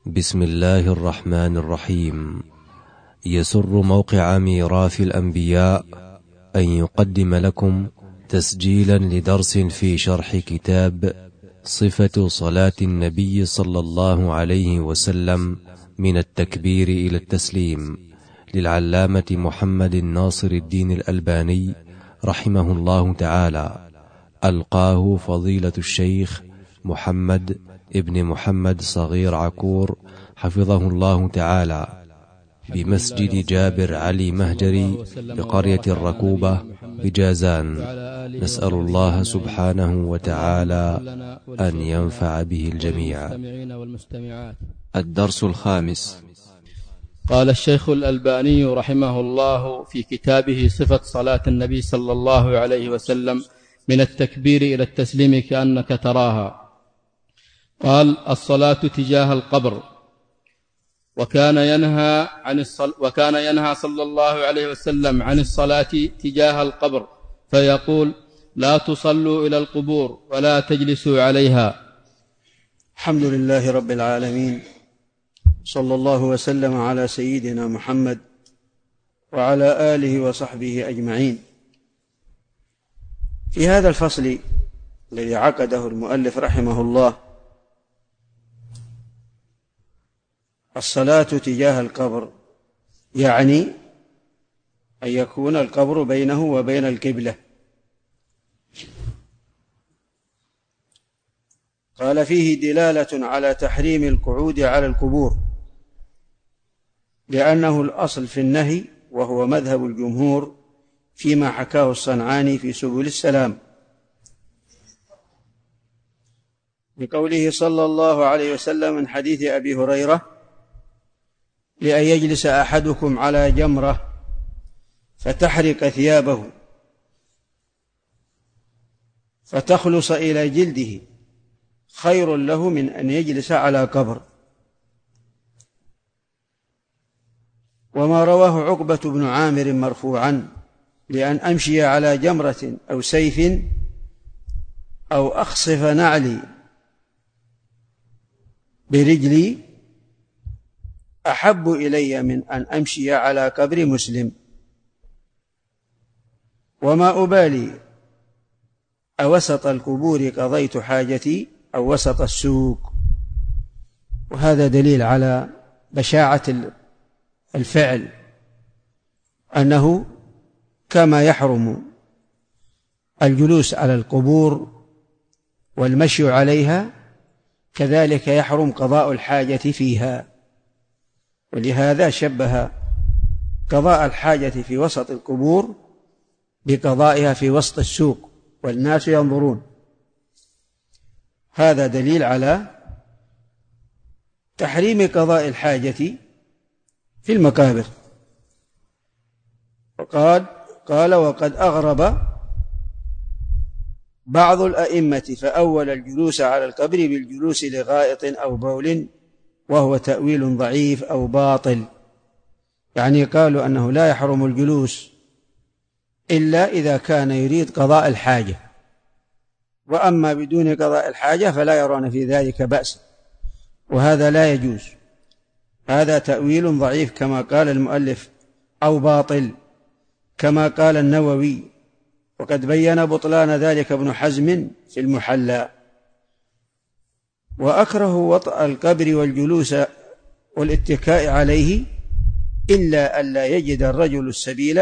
بسم الله الرحمن الرحيم. يسر موقع ميراث الأنبياء أن يقدم لكم تسجيلا لدرس في شرح كتاب صفة صلاة النبي صلى الله عليه وسلم من التكبير إلى التسليم للعلامة محمد ناصر الدين الألباني رحمه الله تعالى، ألقاه فضيلة الشيخ محمد ابن محمد صغير عكور حفظه الله تعالى بمسجد جابر علي مهجري بقرية الركوبة بجازان. نسأل الله سبحانه وتعالى أن ينفع به الجميع. الدرس الخامس. قال الشيخ الألباني رحمه الله في كتابه صفة صلاة النبي صلى الله عليه وسلم من التكبير إلى التسليم كأنك تراها. قال: الصلاة تجاه القبر. وكان ينهى صلى الله عليه وسلم عن الصلاة تجاه القبر، فيقول: لا تصلوا إلى القبور ولا تجلسوا عليها. الحمد لله رب العالمين، صلى الله وسلم على سيدنا محمد وعلى آله وصحبه أجمعين. في هذا الفصل الذي عقده المؤلف رحمه الله، الصلاة تجاه القبر، يعني أن يكون القبر بينه وبين القبلة. قال: فيه دلالة على تحريم القعود على القبور، لأنه الأصل في النهي، وهو مذهب الجمهور فيما حكاه الصنعاني في سبل السلام، بقوله صلى الله عليه وسلم من حديث أبي هريرة: لأن يجلس أحدكم على جمرة فتحرق ثيابه فتخلص إلى جلده خير له من أن يجلس على قبر. وما رواه عقبة بن عامر مرفوعا: لأن أمشي على جمرة أو سيف أو أخصف نعلي برجلي أحب إلي من أن أمشي على قبر مسلم. وما أبالي أوسط القبور قضيت حاجتي أو وسط السوق. وهذا دليل على بشاعة الفعل، أنه كما يحرم الجلوس على القبور والمشي عليها، كذلك يحرم قضاء الحاجة فيها. ولهذا شبه قضاء الحاجة في وسط القبور بقضائها في وسط السوق والناس ينظرون. هذا دليل على تحريم قضاء الحاجة في المقابر. قال: وقد أغرب بعض الأئمة فأول الجلوس على القبر بالجلوس لغائط أو بول، وهو تأويل ضعيف أو باطل. يعني قالوا أنه لا يحرم الجلوس إلا إذا كان يريد قضاء الحاجة، وأما بدون قضاء الحاجة فلا يرون في ذلك بأس، وهذا لا يجوز. هذا تأويل ضعيف كما قال المؤلف، أو باطل كما قال النووي، وقد بين بطلان ذلك ابن حزم في المحلى. وأكره وطأ القبر والجلوس والاتكاء عليه إلا ألا يجد الرجل السبيل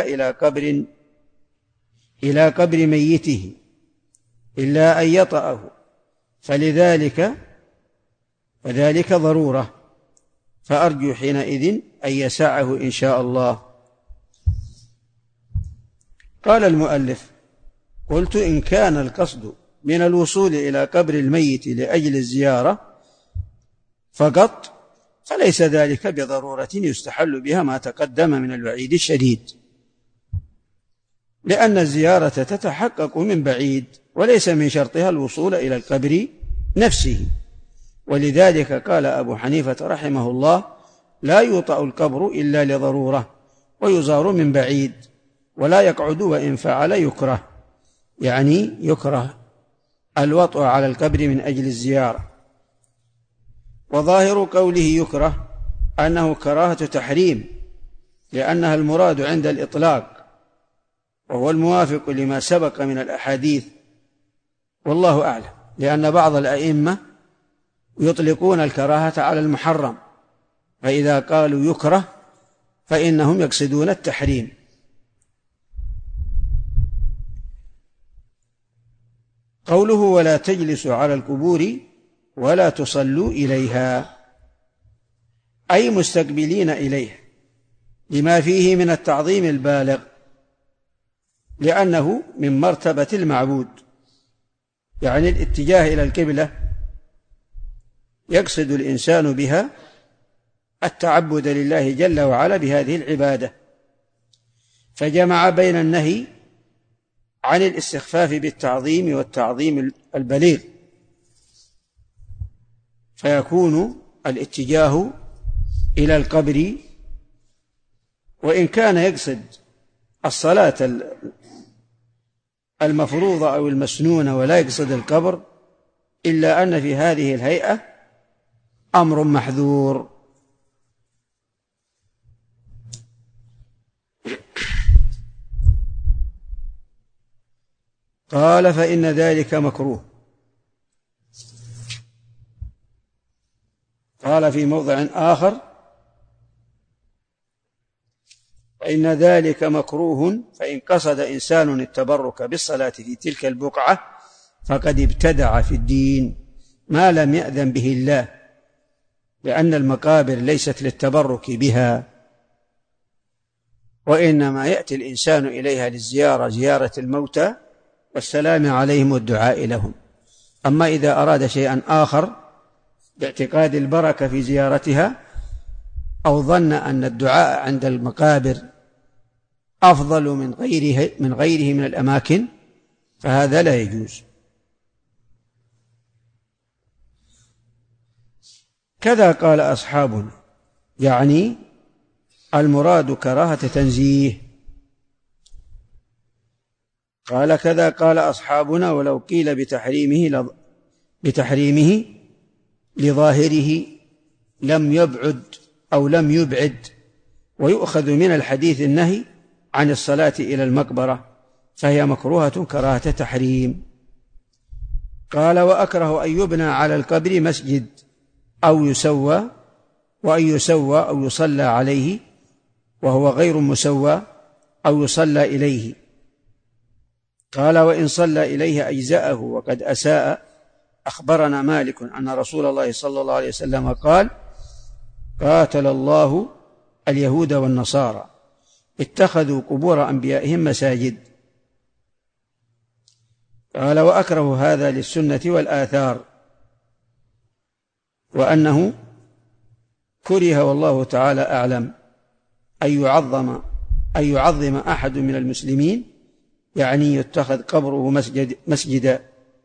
إلى قبر ميته إلا أن يطأه، فذلك ضرورة، فأرجو حينئذ أن يسعه إن شاء الله. قال المؤلف: قلت: إن كان القصد من الوصول إلى قبر الميت لأجل الزيارة فقط، فليس ذلك بضرورة يستحل بها ما تقدم من الوعيد الشديد، لأن الزيارة تتحقق من بعيد، وليس من شرطها الوصول إلى القبر نفسه. ولذلك قال أبو حنيفة رحمه الله: لا يوطأ القبر إلا لضرورة، ويزار من بعيد، ولا يقعد وإن فعل يكره، يعني يكره الوطء على القبر من أجل الزيارة. وظاهر قوله يكره أنه كراهة تحريم، لأنها المراد عند الإطلاق، وهو الموافق لما سبق من الأحاديث، والله أعلم، لأن بعض الأئمة يطلقون الكراهة على المحرم، فإذا قالوا يكره فإنهم يقصدون التحريم. قوله ولا تجلسوا على القبور ولا تصلوا إليها، أي مستقبلين إليها، لما فيه من التعظيم البالغ، لأنه من مرتبة المعبود، يعني الاتجاه إلى القبلة يقصد الإنسان بها التعبد لله جل وعلا بهذه العبادة، فجمع بين النهي عن الاستخفاف بالتعظيم والتعظيم البليغ، فيكون الاتجاه إلى القبر، وإن كان يقصد الصلاة المفروضة أو المسنونة ولا يقصد القبر، إلا أن في هذه الهيئة أمر محذور. قال فإن ذلك مكروه. قال في موضع آخر فإن ذلك مكروه، فإن قصد إنسان التبرك بالصلاة في تلك البقعة فقد ابتدع في الدين ما لم يأذن به الله، لأن المقابر ليست للتبرك بها، وإنما يأتي الإنسان إليها للزيارة، زيارة الموتى والسلام عليهم والدعاء لهم. أما إذا أراد شيئا آخر باعتقاد البركة في زيارتها، أو ظن أن الدعاء عند المقابر أفضل من غيره من الأماكن، فهذا لا يجوز. كذا قال أصحابنا، يعني المراد كراهة تنزيه. قال كذا قال أصحابنا، ولو قيل بتحريمه لظاهره لم يبعد أو لم يبعد، ويؤخذ من الحديث النهي عن الصلاة إلى المقبرة، فهي مكروهة كراهة تحريم. قال وأكره أن يبنى على القبر مسجد أو يسوى، وأن يسوى أو يصلى عليه وهو غير مسوى، أو يصلى إليه. قال وإن صلى إليه أجزأه، وقد أساء. أخبرنا مالك أن رسول الله صلى الله عليه وسلم قال قاتل الله اليهود والنصارى اتخذوا قبور أنبيائهم مساجد. قال وأكره هذا للسنة والآثار، وأنه كره والله تعالى أعلم أن يعظم أحد من المسلمين، يعني يتخذ قبره مسجدا،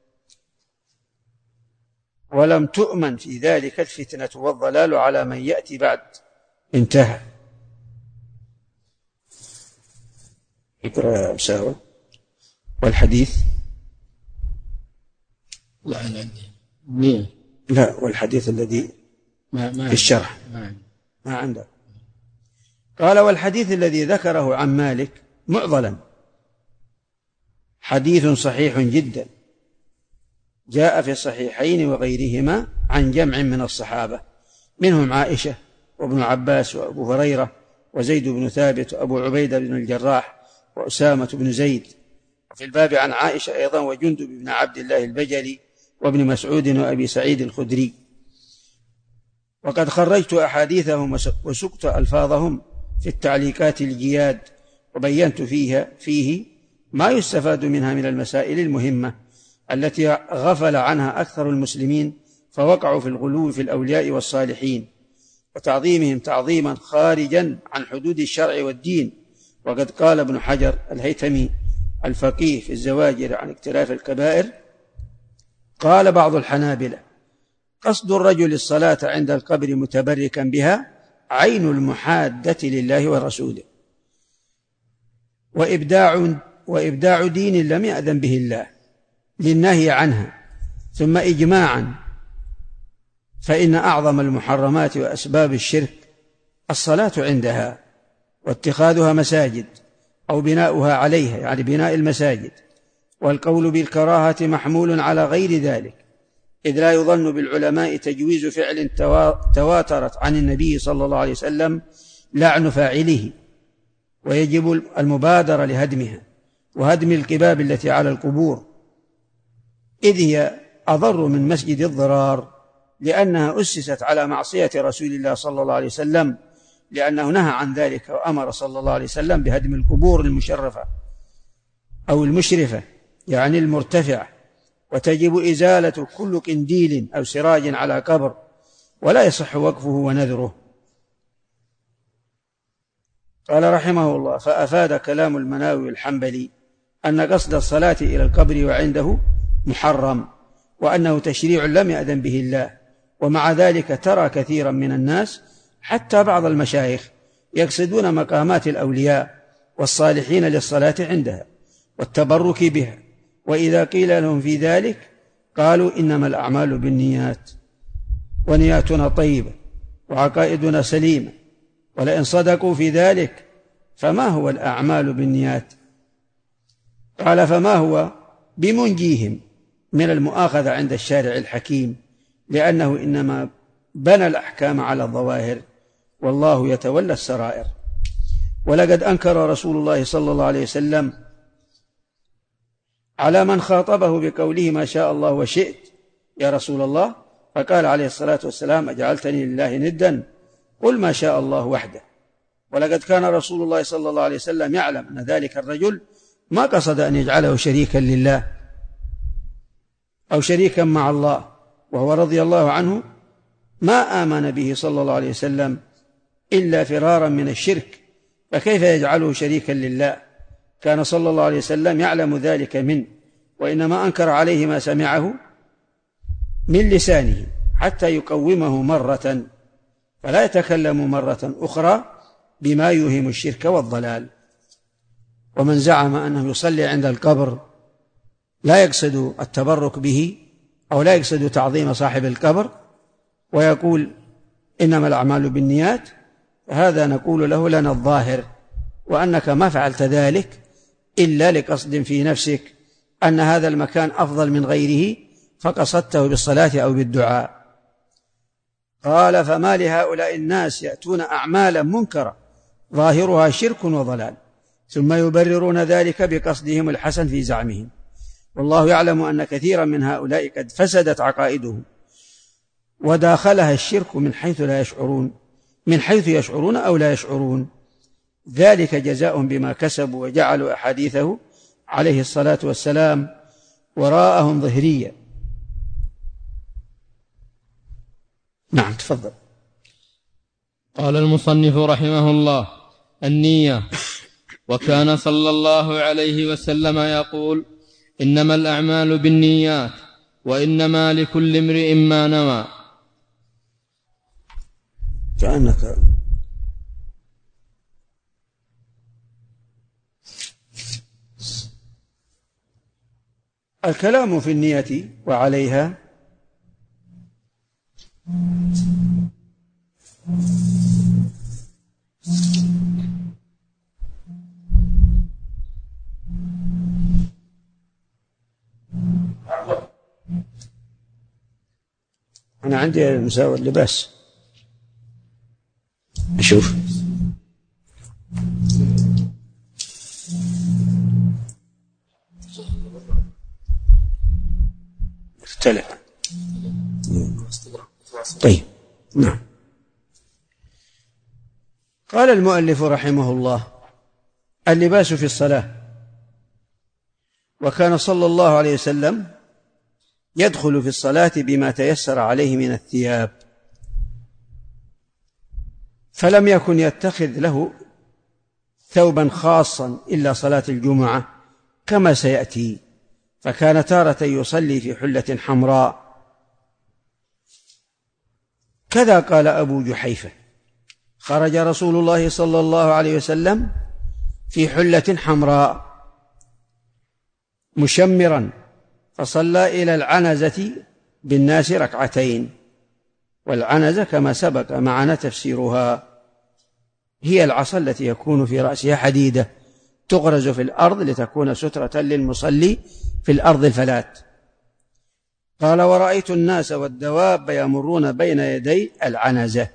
ولم تؤمن في ذلك الفتنة والضلال على من يأتي بعد. انتهى. اقرأ مساوى. والحديث لا، والحديث الذي في الشرح ما عنده. قال والحديث الذي ذكره عن مالك معضلا، حديث صحيح جدا، جاء في الصحيحين وغيرهما عن جمع من الصحابة، منهم عائشة وابن عباس وأبو هريرة وزيد بن ثابت وأبو عبيدة بن الجراح وأسامة بن زيد. وفي الباب عن عائشة أيضا وجندب بن عبد الله البجلي وابن مسعود وأبي سعيد الخدري. وقد خرجت أحاديثهم وسقت ألفاظهم في التعليقات الجياد، وبينت فيه ما يستفاد منها من المسائل المهمة التي غفل عنها أكثر المسلمين، فوقعوا في الغلو في الأولياء والصالحين وتعظيمهم تعظيما خارجا عن حدود الشرع والدين. وقد قال ابن حجر الهيثمي الفقيه في الزواجر عن اقتراف الكبائر، قال بعض الحنابلة قصد الرجل الصلاة عند القبر متبركا بها عين المحادة لله ورسوله، وإبداع دين لم يأذن به الله للنهي عنها، ثم فإن أعظم المحرمات وأسباب الشرك الصلاة عندها واتخاذها مساجد أو بناؤها عليها، يعني بناء المساجد. والقول بالكراهة محمول على غير ذلك، إذ لا يظن بالعلماء تجويز فعل تواترت عن النبي صلى الله عليه وسلم لعن فاعله، ويجب المبادرة لهدمها وهدم القباب التي على القبور، إذ هي أضر من مسجد الضرار، لأنها أسست على معصية رسول الله صلى الله عليه وسلم، لأنه نهى عن ذلك وأمر صلى الله عليه وسلم بهدم القبور المشرفة أو المشرفة، يعني المرتفعة، وتجب إزالة كل قنديل أو سراج على قبر، ولا يصح وقفه ونذره. قال رحمه الله: فأفاد كلام المناوي الحنبلي أن قصد الصلاة إلى القبر وعنده محرم، وأنه تشريع لم يأذن به الله. ومع ذلك ترى كثيرا من الناس حتى بعض المشايخ يقصدون مقامات الأولياء والصالحين للصلاة عندها والتبرك بها، وإذا قيل لهم في ذلك قالوا: إنما الأعمال بالنيات، ونياتنا طيبة وعقائدنا سليمة. ولئن صدقوا في ذلك فما هو الأعمال بالنيات؟ قال: فما هو بمنجيهم من المؤاخذة عند الشارع الحكيم، لأنه إنما بنى الأحكام على الظواهر، والله يتولى السرائر. ولقد أنكر رسول الله صلى الله عليه وسلم على من خاطبه بقوله: ما شاء الله وشئت يا رسول الله، فقال عليه الصلاة والسلام: أجعلتني لله ندا؟ قل ما شاء الله وحده. ولقد كان رسول الله صلى الله عليه وسلم يعلم أن ذلك الرجل ما قصد أن يجعله شريكا لله أو شريكا مع الله، وهو رضي الله عنه ما آمن به صلى الله عليه وسلم إلا فرارا من الشرك، فكيف يجعله شريكا لله؟ كان صلى الله عليه وسلم يعلم ذلك منه، وإنما أنكر عليه ما سمعه من لسانه حتى يقومه مرة، فلا يتكلم مرة أخرى بما يوهم الشرك والضلال. ومن زعم أنه يصلي عند القبر لا يقصد التبرك به أو لا يقصد تعظيم صاحب القبر ويقول إنما الأعمال بالنيات، فهذا نقول له: لنا الظاهر، وأنك ما فعلت ذلك إلا لقصد في نفسك أن هذا المكان أفضل من غيره، فقصدته بالصلاة أو بالدعاء. قال: فما لهؤلاء الناس يأتون أعمالا منكرة ظاهرها شرك وضلال، ثم يبررون ذلك بقصدهم الحسن في زعمهم، والله يعلم أن كثيرا من هؤلاء قد فسدت عقائدهم وداخلها الشرك من حيث لا يشعرون، من حيث يشعرون أو لا يشعرون، ذلك جزاؤهم بما كسبوا، وجعلوا أحاديثه عليه الصلاة والسلام وراءهم ظهريا. نعم، تفضل. قال المصنف رحمه الله: النية. وكان صلى الله عليه وسلم يقول: إنما الأعمال بالنيات، وإنما لكل امرئ ما نوى. كأنك الكلام في النية وعليها أنا عندي مساوي اللباس، أشوف. اختلف. طيب، نعم. قال المؤلف رحمه الله: اللباس في الصلاة. وكان صلى الله عليه وسلم يدخل في الصلاة بما تيسر عليه من الثياب، فلم يكن يتخذ له ثوبا خاصا إلا صلاة الجمعة كما سيأتي، فكان تارة يصلي في حلة حمراء. كذا قال أبو جحيفة: خرج رسول الله صلى الله عليه وسلم في حلة حمراء مشمرا، فصلى إلى العنزة بالناس ركعتين، والعنزة كما سبق معنا تفسيرها هي العصا التي يكون في رأسها حديدة تغرز في الأرض لتكون سترة للمصلي في الأرض الفلات. قال ورأيت الناس والدواب يمرون بين يدي العنزة.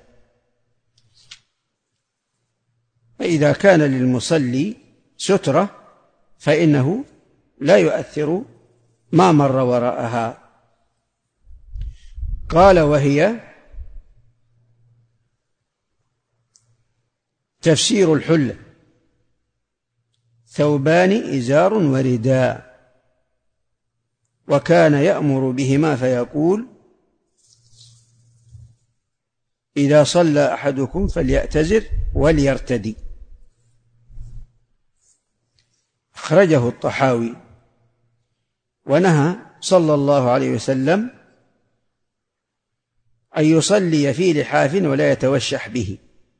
فإذا كان للمصلي سترة فإنه لا يؤثر ما مر وراءها. قال وهي تفسير الحلة ثوبان إزار ورداء، وكان يأمر بهما فيقول إذا صلى أحدكم فليأتزر وليرتدي. أخرجه الطحاوي. ونهى صلى الله عليه وسلم أن يصلي في لحاف ولا يتوشح به،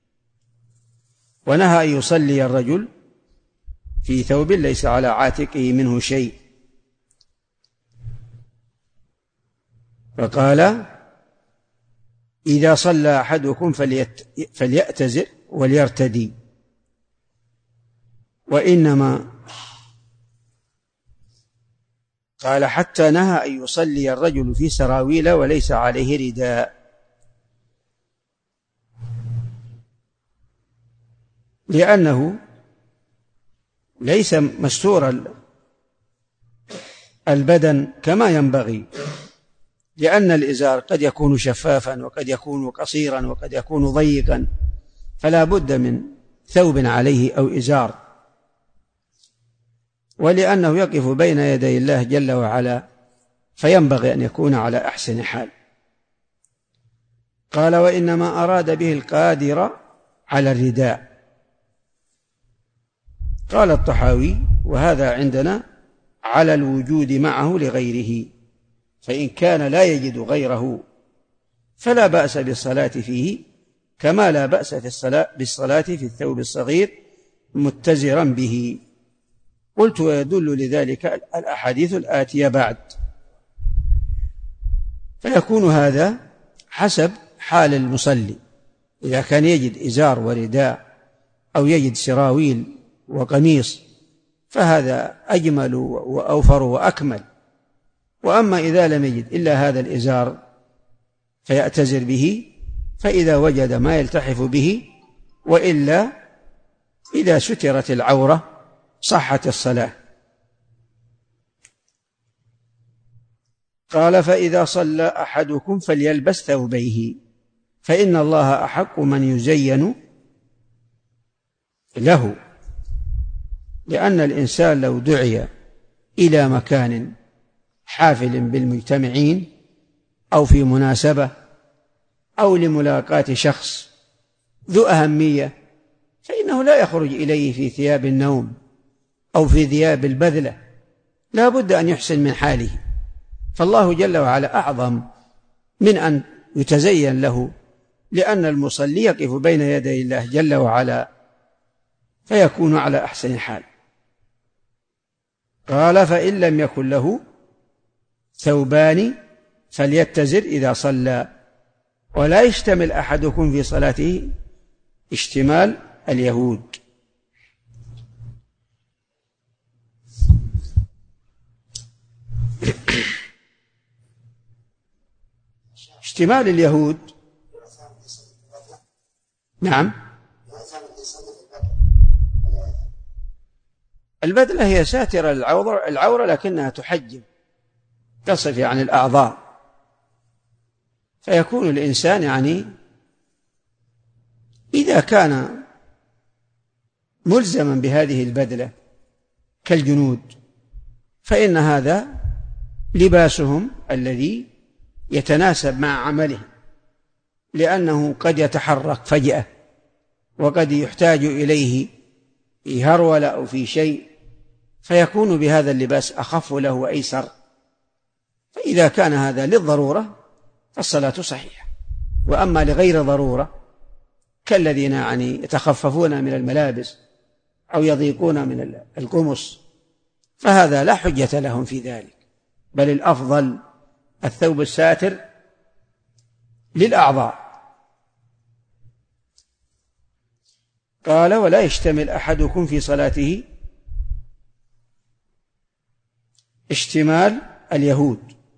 ونهى أن يصلي الرجل في ثوب ليس على عاتقه منه شيء، فقال إذا صلى أحدكم فليأتزر وليرتدي. وإنما قال حتى نهى أن يصلي الرجل في سراويل وليس عليه رداء، لأنه ليس مستور البدن كما ينبغي، لأن الإزار قد يكون شفافا وقد يكون قصيرا وقد يكون ضيقا، فلا بد من ثوب عليه أو إزار، ولأنه يقف بين يدي الله جل وعلا فينبغي أن يكون على أحسن حال. قال وإنما أراد به القادر على الرداء. قال الطحاوي وهذا عندنا على الوجود معه لغيره، فإن كان لا يجد غيره فلا بأس بالصلاة فيه، كما لا بأس بالصلاة في الثوب الصغير متزرا به. قلت ويدل لذلك الأحاديث الآتية بعد. فيكون هذا حسب حال المصلي، إذا كان يجد إزار ورداء أو يجد سراويل وقميص فهذا أجمل وأوفر وأكمل. وأما إذا لم يجد إلا هذا الإزار فيأتزر به، فإذا وجد ما يلتحف به، وإلا إذا سترت العورة صحت الصلاة. قال فإذا صلى أحدكم فليلبس ثوبيه، فإن الله أحق من يزين له، لأن الإنسان لو دعي إلى مكان حافل بالمجتمعين أو في مناسبة أو لملاقاة شخص ذو أهمية فإنه لا يخرج إليه في ثياب النوم أو في ثياب البذلة، لا بد أن يحسن من حاله. فالله جل وعلا أعظم من أن يتزين له، لأن المصلي يقف بين يدي الله جل وعلا فيكون على أحسن حال. قال فإن لم يكن له ثوبان فليتزر إذا صلى، ولا يشتمل أحدكم في صلاته اشتمال اليهود. اشتمال اليهود، نعم، البدلة هي ساترة العورة لكنها تحجب، تصف يعني الأعضاء، فيكون الإنسان يعني إذا كان ملزما بهذه البدلة كالجنود فإن هذا لباسهم الذي يتناسب مع عملهم، لأنه قد يتحرك فجأة وقد يحتاج إليه في هرولة أو في شيء، فيكون بهذا اللباس أخف له وأيسر. فإذا كان هذا للضرورة فالصلاة صحيحة. وأما لغير ضرورة كالذين يعني يتخففون من الملابس أو يضيقون من القمص فهذا لا حجة لهم في ذلك، بل الأفضل الثوب الساتر للأعضاء. قال: ولا يشتمل أحدكم في صلاته اشتمال اليهود.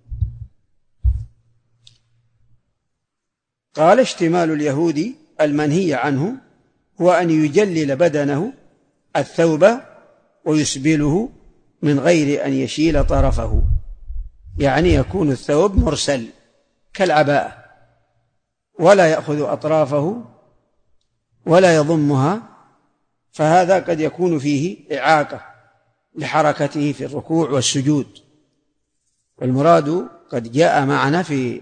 قال: اشتمال اليهود المنهي عنه هو أن يجلل بدنه الثوب ويسبله من غير أن يشيل طرفه، يعني يكون الثوب مرسل كالعباءة ولا يأخذ أطرافه ولا يضمها، فهذا قد يكون فيه إعاقة لحركته في الركوع والسجود. والمراد قد جاء معنا في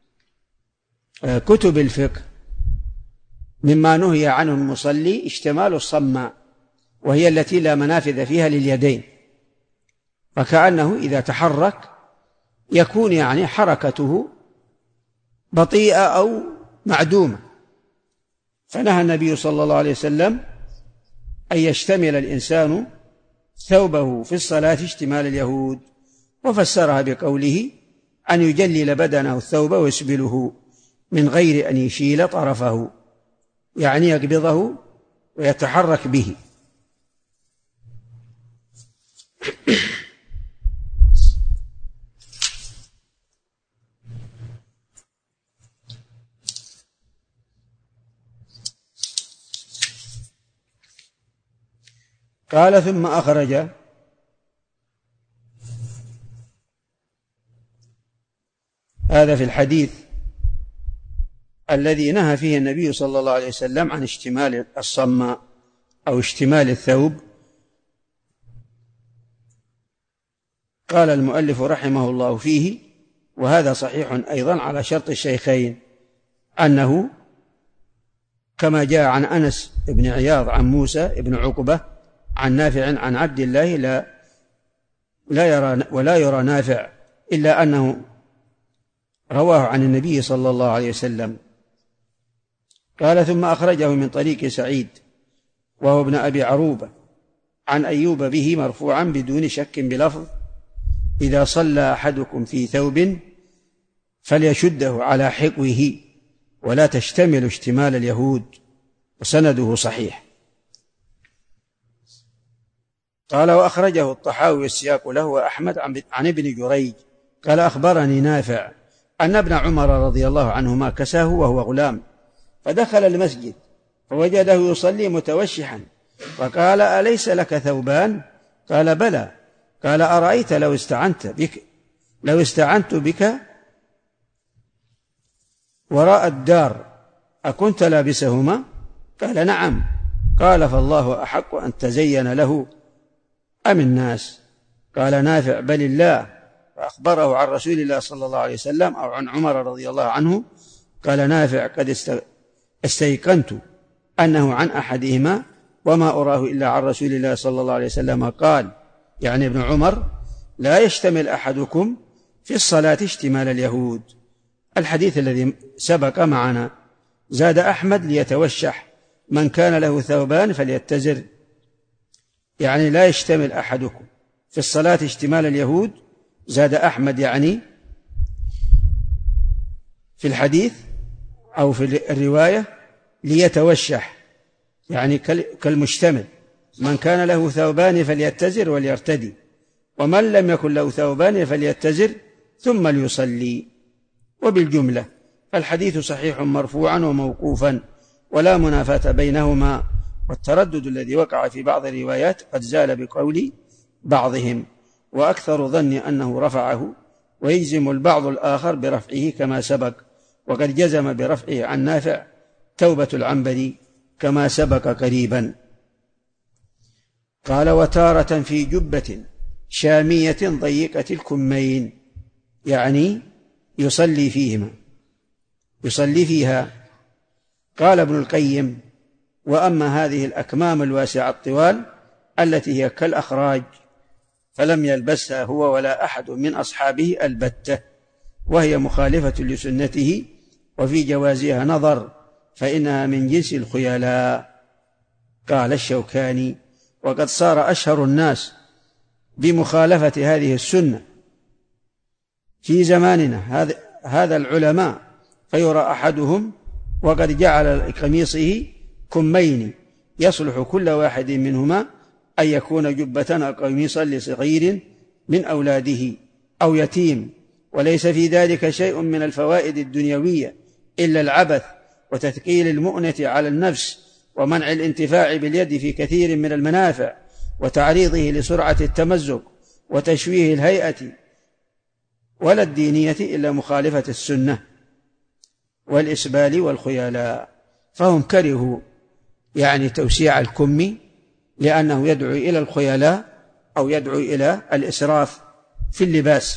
كتب الفقه مما نهي عنه المصلي اشتمال الصماء، وهي التي لا منافذ فيها لليدين، فكأنه إذا تحرك يكون يعني حركته بطيئة أو معدومة. فنهى النبي صلى الله عليه وسلم أن يشتمل الإنسان ثوبه في الصلاة اشتمال اليهود، وفسرها بقوله أن يجلل بدنه الثوب ويسبله من غير أن يشيل طرفه، يعني يقبضه ويتحرك به. قال: ثم أخرج هذا في الحديث الذي نهى فيه النبي صلى الله عليه وسلم عن اشتمال الصماء أو اشتمال الثوب. قال المؤلف رحمه الله فيه: وهذا صحيح أيضا على شرط الشيخين، أنه كما جاء عن أنس بن عياض عن موسى بن عقبة عن نافع عن عبد الله ولا يرى نافع إلا أنه رواه عن النبي صلى الله عليه وسلم. قال: ثم أخرجه من طريق سعيد وهو ابن أبي عروبة عن أيوب به مرفوعا بدون شك بلفظ: إذا صلى أحدكم في ثوب فليشده على حقوه ولا تشتمل اشتمال اليهود، وسنده صحيح. قال: وأخرجه الطحاوي والسياق له وأحمد عن ابن جريج قال: أخبرني نافع أن ابن عمر رضي الله عنهما كساه وهو غلام، فدخل المسجد فوجده يصلي متوشحا، فقال: أليس لك ثوبان؟ قال: بلى. قال: أرأيت لو استعنت بك وراء الدار أكنت لابسهما؟ قال: نعم. قال: فالله أحق أن تزين له أم الناس؟ قال نافع: بل الله. فأخبره عن رسول الله صلى الله عليه وسلم أو عن عمر رضي الله عنه. قال نافع: قد استيقنت أنه عن أحدهما وما أراه إلا عن رسول الله صلى الله عليه وسلم قال، يعني ابن عمر: لا يشتمل أحدكم في الصلاة اشتمال اليهود. الحديث الذي سبق معنا زاد أحمد: ليتوشح من كان له ثوبان فليتزر، يعني لا يشتمل أحدكم في الصلاة اشتمال اليهود. زاد أحمد يعني في الحديث أو في الرواية ليتوشح، يعني كالمشتمل، من كان له ثوبان فليتزر وليرتدي، ومن لم يكن له ثوبان فليتزر ثم ليصلي. وبالجملة فالحديث صحيح مرفوعا وموقوفا ولا منافاة بينهما، والتردد الذي وقع في بعض الروايات قد زال بقول بعضهم، وأكثر ظن أنه رفعه، ويجزم البعض الآخر برفعه كما سبق، وقد جزم برفعه عن نافع توبة العنبري كما سبق قريبا. قال: وتارة في جبة شامية ضيقة الكمين، يعني يصلي فيها. قال ابن القيم: وأما هذه الأكمام الواسعة الطوال التي هي كالأخراج فلم يلبسها هو ولا أحد من أصحابه البتة، وهي مخالفة لسنته، وفي جوازها نظر، فإنها من جنس الخيلاء. قال الشوكاني: وقد صار أشهر الناس بمخالفة هذه السنة في زماننا هذا العلماء، فيرى أحدهم وقد جعل قميصه كمين يصلح كل واحد منهما أن يكون جبة أو قميصا لصغير من أولاده أو يتيم، وليس في ذلك شيء من الفوائد الدنيوية إلا العبث وتثقيل المؤنة على النفس ومنع الانتفاع باليد في كثير من المنافع وتعريضه لسرعة التمزق وتشويه الهيئة، ولا الدينية إلا مخالفة السنة والإسبال والخيلاء. فهم كرهوا يعني توسيع الكم لأنه يدعو إلى الخيلاء أو يدعو إلى الإسراف في اللباس.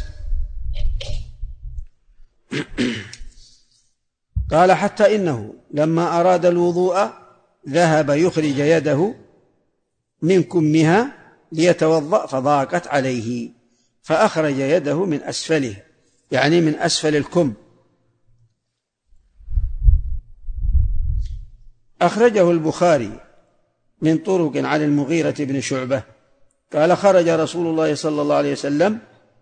قال حتى إنه لما أراد الوضوء ذهب يخرج يده من كمها ليتوضأ فضاقت عليه فأخرج يده من أسفله، يعني من أسفل الكم. أخرجه البخاري من طرق عن المغيرة بن شعبة قال خرج رسول الله صلى الله عليه وسلم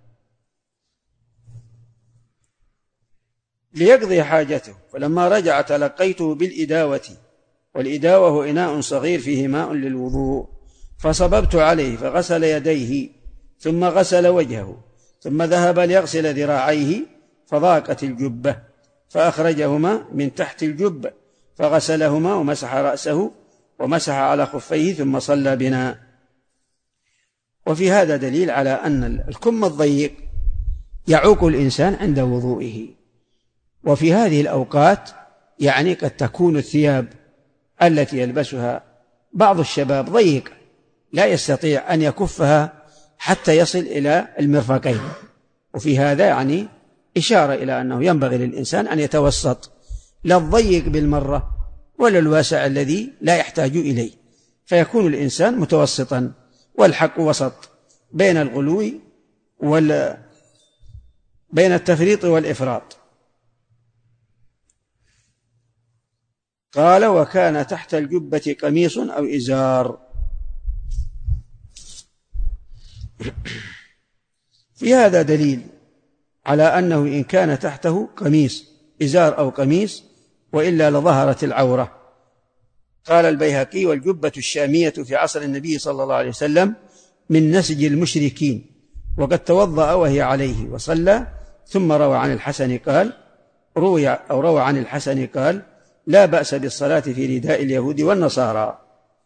ليقضي حاجته، فلما رجع تلقيته بالإداوة، والإداوة هو إناء صغير فيه ماء للوضوء، فصببت عليه فغسل يديه ثم غسل وجهه ثم ذهب ليغسل ذراعيه فضاقت الجبة فأخرجهما من تحت الجبة فغسلهما ومسح رأسه ومسح على خفيه ثم صلى بنا. وفي هذا دليل على أن الكم الضيق يعوق الإنسان عند وضوئه. وفي هذه الأوقات يعني قد تكون الثياب التي يلبسها بعض الشباب ضيقة لا يستطيع أن يكفها حتى يصل إلى المرفقين، وفي هذا يعني إشارة إلى أنه ينبغي للإنسان أن يتوسط، لا الضيق بالمرة ولا الواسع الذي لا يحتاج إليه، فيكون الإنسان متوسطا، والحق وسط بين الغلو بين التفريط والإفراط. قال وكان تحت الجبة قميص أو إزار. في هذا دليل على أنه إن كان تحته قميص إزار أو قميص وإلا لظهرت العورة. قال البيهقي والجبة الشامية في عصر النبي صلى الله عليه وسلم من نسج المشركين، وقد توضأ وهي عليه وصلى. ثم روى عن الحسن قال لا بأس بالصلاة في رداء اليهود والنصارى.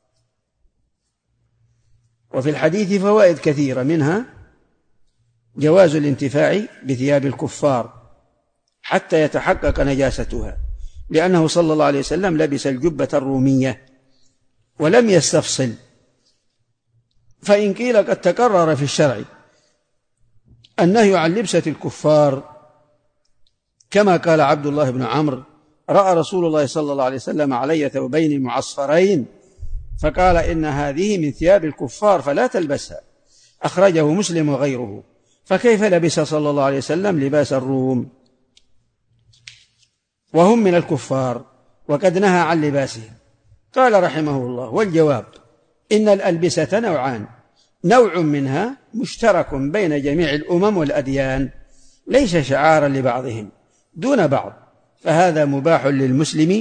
وفي الحديث فوائد كثيرة، منها جواز الانتفاع بثياب الكفار حتى يتحقق نجاستها، لأنه صلى الله عليه وسلم لبس الجبة الرومية ولم يستفصل. فإن قيل قد تكرر في الشرع النهي عن لبسة الكفار، كما قال عبد الله بن عمرو رأى رسول الله صلى الله عليه وسلم علي ثوبين معصفرين فقال إن هذه من ثياب الكفار فلا تلبسها، أخرجه مسلم وغيره. فكيف لبس صلى الله عليه وسلم لباس الروم وهم من الكفار وقد نهى عن لباسهم؟ قال رحمه الله والجواب إن الألبسة نوعان، نوع منها مشترك بين جميع الأمم والأديان ليس شعارا لبعضهم دون بعض، فهذا مباح للمسلم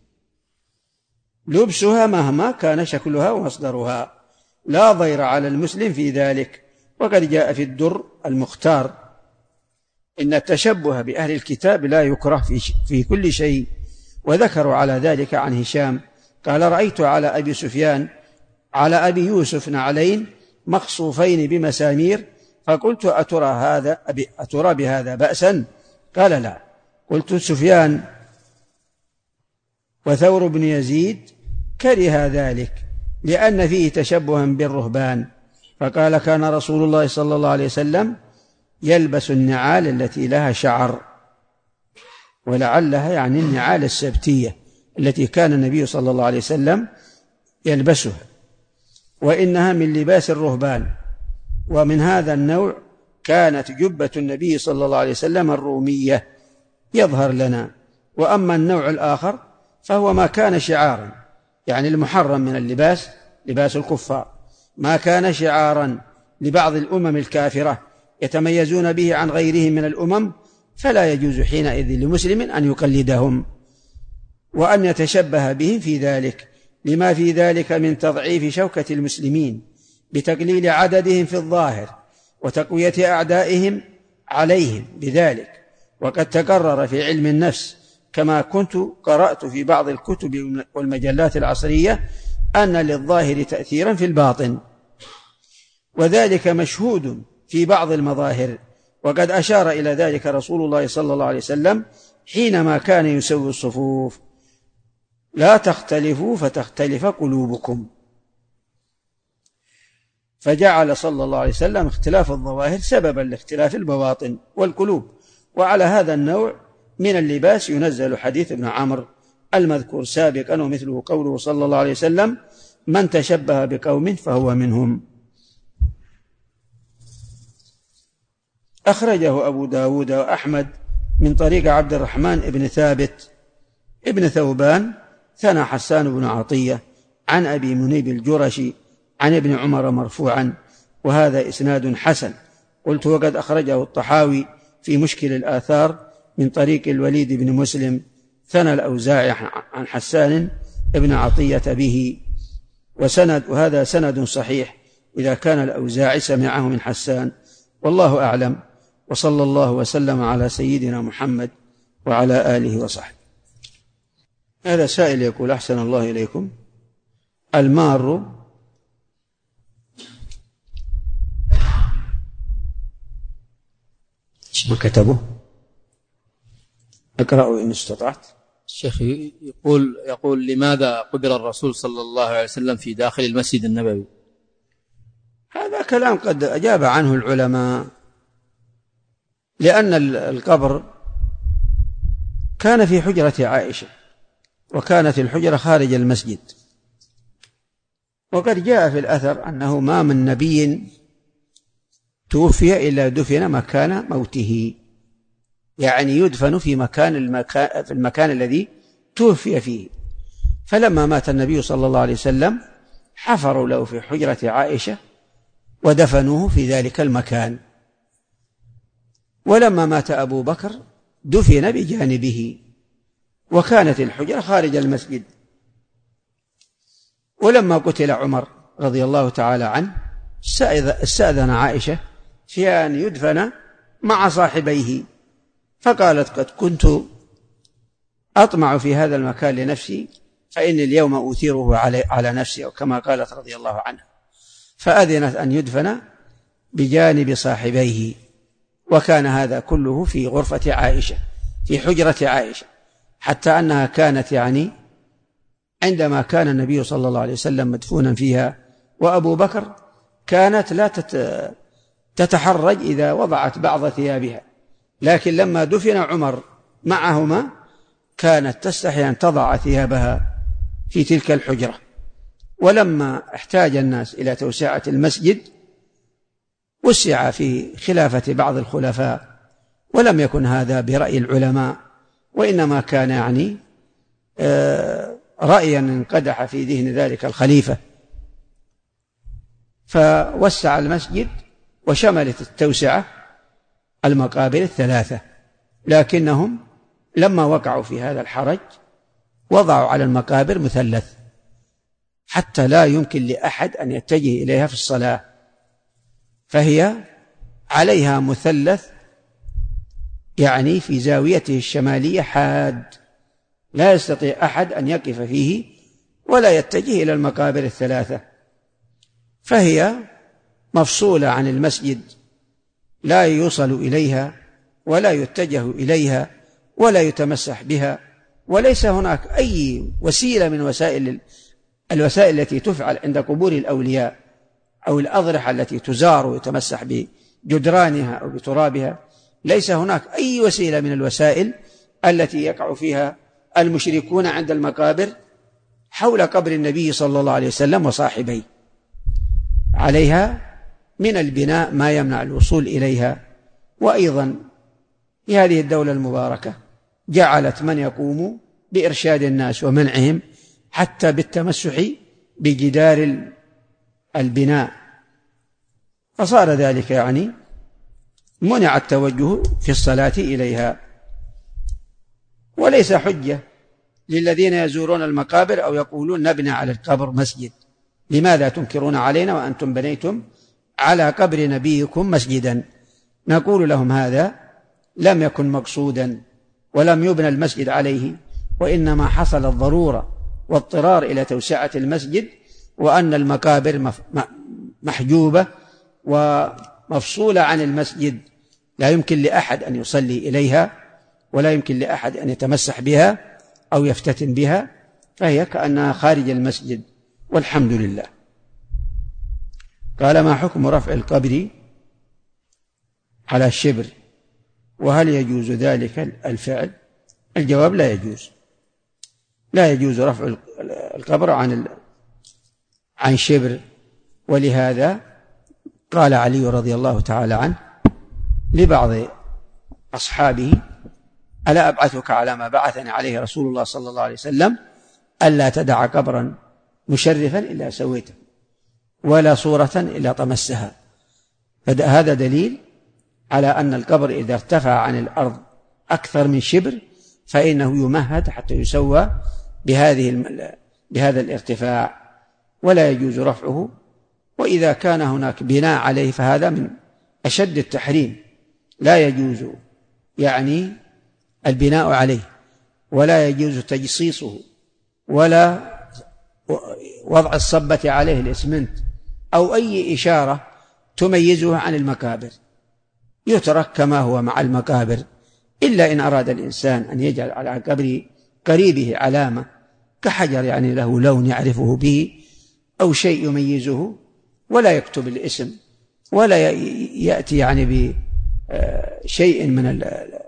لبسها مهما كان شكلها ومصدرها، لا ضير على المسلم في ذلك. وقد جاء في الدر المختار إن التشبه بأهل الكتاب لا يكره في كل شيء. وذكروا على ذلك عن هشام قال رأيت على أبي يوسف نعلين مخصوفين بمسامير فقلت أترى بهذا بأسا؟ قال لا. قلت سفيان وثور بن يزيد كره ذلك لأن فيه تشبها بالرهبان، فقال كان رسول الله صلى الله عليه وسلم يلبس النعال التي لها شعر، ولعلها يعني النعال السبتية التي كان النبي صلى الله عليه وسلم يلبسها، وإنها من لباس الرهبان. ومن هذا النوع كانت جبة النبي صلى الله عليه وسلم الرومية يظهر لنا. وأما النوع الآخر فهو ما كان شعارا، يعني المحرم من اللباس لباس الكفار، ما كان شعارا لبعض الأمم الكافرة يتميزون به عن غيرهم من الأمم، فلا يجوز حينئذ لمسلم أن يقلدهم وأن يتشبه بهم في ذلك، لما في ذلك من تضعيف شوكة المسلمين بتقليل عددهم في الظاهر وتقوية أعدائهم عليهم بذلك. وقد تقرر في علم النفس كما كنت قرأت في بعض الكتب والمجلات العصرية أن للظاهر تأثيرا في الباطن، وذلك مشهود في بعض المظاهر، وقد أشار إلى ذلك رسول الله صلى الله عليه وسلم حينما كان يسوي الصفوف: لا تختلفوا فتختلف قلوبكم. فجعل صلى الله عليه وسلم اختلاف الظواهر سببا لاختلاف البواطن والقلوب. وعلى هذا النوع من اللباس ينزل حديث ابن عمرو المذكور سابقا، ومثله قوله صلى الله عليه وسلم: من تشبه بقوم فهو منهم. أخرجه أبو داود وأحمد من طريق عبد الرحمن بن ثابت ابن ثوبان ثنى حسان بن عطية عن أبي منيب الجرشي عن ابن عمر مرفوعا، وهذا إسناد حسن. قلت: وقد أخرجه الطحاوي في مشكل الآثار من طريق الوليد بن مسلم ثنى الأوزاعي عن حسان ابن عطية به، وهذا سند صحيح إذا كان الأوزاعي سمعه من حسان، والله أعلم. وصلى الله وسلم على سيدنا محمد وعلى آله وصحبه. هذا سائل يقول: أحسن الله إليكم، المار ما كتبه؟ اقرأوا إن استطعت. الشيخ يقول لماذا قبر الرسول صلى الله عليه وسلم في داخل المسجد النبوي؟ هذا كلام قد أجاب عنه العلماء، لأن القبر كان في حجرة عائشة، وكانت الحجرة خارج المسجد، وقد جاء في الأثر أنه ما من نبي توفي إلا دفن مكان موته، يعني يدفن في المكان الذي توفي فيه. فلما مات النبي صلى الله عليه وسلم حفروا له في حجرة عائشة ودفنوه في ذلك المكان. ولما مات أبو بكر دفن بجانبه، وكانت الحجرة خارج المسجد. ولما قتل عمر رضي الله تعالى عنه استأذن عائشة في أن يدفن مع صاحبيه، فقالت: قد كنت أطمع في هذا المكان لنفسي، فإني اليوم أثيره على نفسي، أو كما قالت رضي الله عنها، فأذنت أن يدفن بجانب صاحبيه. وكان هذا كله في غرفة عائشة، في حجرة عائشة، حتى أنها كانت عندما كان النبي صلى الله عليه وسلم مدفونا فيها وأبو بكر كانت لا تتحرج إذا وضعت بعض ثيابها، لكن لما دفن عمر معهما كانت تستحي أن تضع ثيابها في تلك الحجرة. ولما احتاج الناس إلى توسعة المسجد وسع في خلافة بعض الخلفاء، ولم يكن هذا برأي العلماء، وإنما كان رأيا انقدح في ذهن ذلك الخليفة، فوسع المسجد وشملت التوسعة المقابر الثلاثة. لكنهم لما وقعوا في هذا الحرج وضعوا على المقابر مثلث حتى لا يمكن لأحد أن يتجه إليها في الصلاة، فهي عليها مثلث في زاويته الشمالية حاد، لا يستطيع أحد أن يقف فيه ولا يتجه إلى المقابر الثلاثة، فهي مفصولة عن المسجد، لا يوصل إليها ولا يتجه إليها ولا يتمسح بها، وليس هناك أي وسيلة من الوسائل التي تفعل عند قبور الأولياء أو الأضرحة التي تزار ويتمسح بجدرانها أو بترابها، ليس هناك أي وسيلة من الوسائل التي يقع فيها المشركون عند المقابر حول قبر النبي صلى الله عليه وسلم وصاحبيه. عليها من البناء ما يمنع الوصول إليها. وأيضا في هذه الدولة المباركة جعلت من يقوم بإرشاد الناس ومنعهم حتى بالتمسح بجدار البناء، فصار ذلك منع التوجه في الصلاة إليها. وليس حجة للذين يزورون المقابر أو يقولون نبني على القبر مسجد، لماذا تنكرون علينا وأنتم بنيتم على قبر نبيكم مسجدا؟ نقول لهم هذا لم يكن مقصودا ولم يبنى المسجد عليه، وإنما حصل الضرورة واضطرار إلى توسعة المسجد، وأن المقابر محجوبة ومفصولة عن المسجد، لا يمكن لأحد أن يصلي إليها ولا يمكن لأحد أن يتمسح بها أو يفتتن بها، فهي كأنها خارج المسجد، والحمد لله. قال: ما حكم رفع القبر على الشبر، وهل يجوز ذلك الفعل؟ الجواب: لا يجوز، لا يجوز رفع القبر عن شبر. ولهذا قال علي رضي الله تعالى عنه لبعض أصحابه: ألا أبعثك على ما بعثني عليه رسول الله صلى الله عليه وسلم، ألا تدع قبرا مشرفا إلا سويته ولا صورة إلا طمسها. فهذا دليل على أن القبر إذا ارتفع عن الأرض أكثر من شبر فإنه يمهد حتى يسوى بهذا الارتفاع، ولا يجوز رفعه. وإذا كان هناك بناء عليه فهذا من أشد التحريم، لا يجوز يعني البناء عليه، ولا يجوز تجصيصه، ولا وضع الصبة عليه الإسمنت أو أي إشارة تميزه عن المقابر، يترك كما هو مع المقابر، إلا إن أراد الإنسان أن يجعل على قبر قريبه علامة كحجر يعني له لون يعرفه به أو شيء يميزه، ولا يكتب الاسم ولا يأتي يعني بشيء من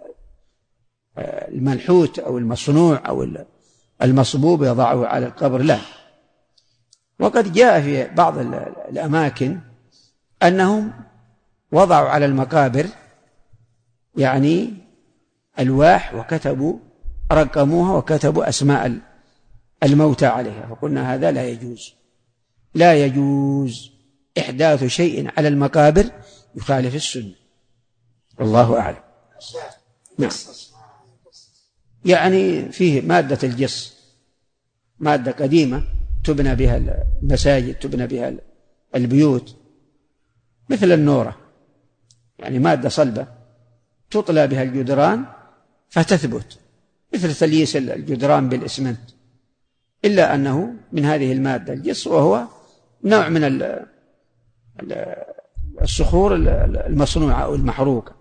المنحوت أو المصنوع أو المصبوب يضعه على القبر، لا. وقد جاء في بعض الأماكن أنهم وضعوا على المقابر يعني ألواح وكتبوا رقموها وكتبوا أسماء الموتى عليها، فقلنا هذا لا يجوز، لا يجوز إحداث شيء على المقابر يخالف السنة، والله أعلم. نعم. يعني فيه مادة الجص، مادة قديمة تبنى بها المساجد، تبنى بها البيوت، مثل النورة، يعني مادة صلبة تطلى بها الجدران فتثبت، مثل تلييس الجدران بالإسمنت، إلا أنه من هذه المادة الجص، وهو نوع من الصخور المصنوعة أو المحروقة،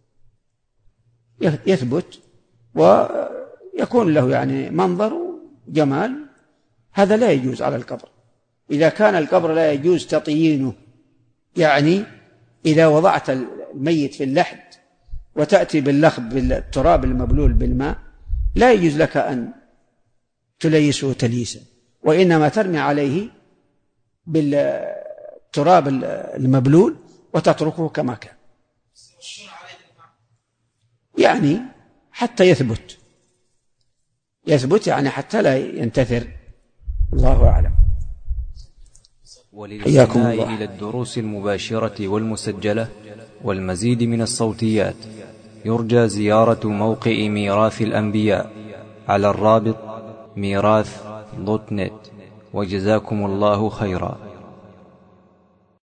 يثبت ويكون له يعني منظر وجمال. هذا لا يجوز على القبر. إذا كان القبر لا يجوز تطيينه، يعني إذا وضعت الميت في اللحد وتأتي باللخب بالتراب المبلول بالماء، لا يجوز لك أن تليسه تليسا، وإنما ترمي عليه بالتراب المبلول وتتركه كما كان، يعني حتى يثبت يعني حتى لا ينتثر. الله أعلم. وللاستماع إلى الدروس المباشرة والمسجلة والمزيد من الصوتيات يرجى زيارة موقع ميراث الأنبياء على الرابط ميراث.net. وجزاكم الله خيرا.